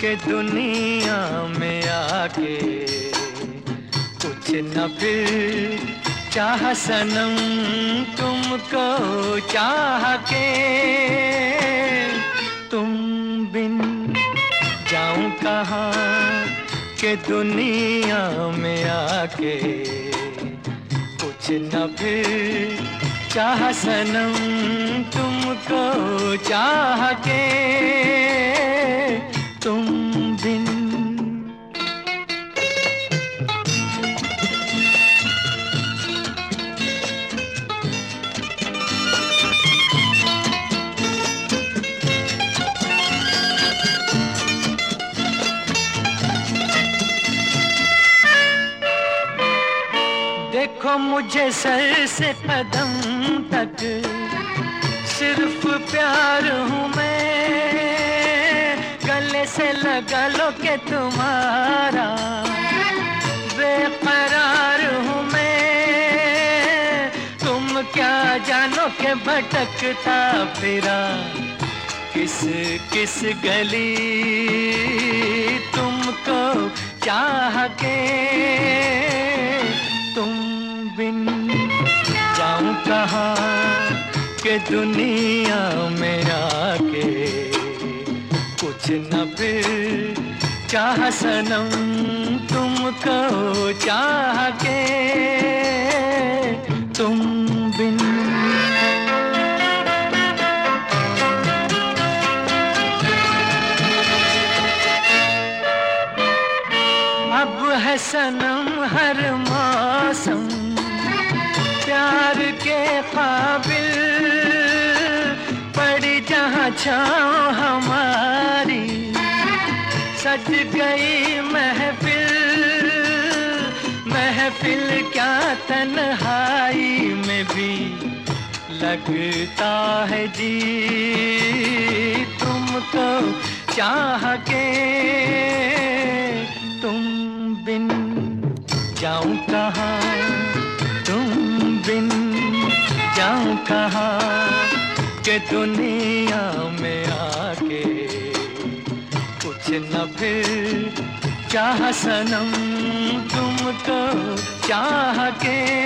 के दुनिया में आके कुछ न फिर चाह सनम तुमको चाह के। तुम बिन जाऊं कहाँ के दुनिया में आके कुछ न फिर चाह सनम तुमको चाह के। तुम बिन देखो मुझे सर से कदम तक सिर्फ प्यार हूँ मैं, गले से लगा लो के तुम्हारा बेकरार हूँ मैं। तुम क्या जानो के भटकता फिरा किस किस गली तुमको चाह के। तुम बिन जाऊं कहाँ के दुनिया में आके कुछ न फिर चाह सनम तुमको चाह के। तुम बिन अब है सनम हर मौसम प्यार के काबिल, पड़ी जहाँ छाँव हमारी सज गई महफिल। महफिल क्या तन्हाई में भी लगता है जी तुमको चाह के। तुम बिन जाऊं कहाँ, तुम बिन जाऊं कहाँ के दुनिया में आके कुछ न फिर चाह सनम तुमको चाह के।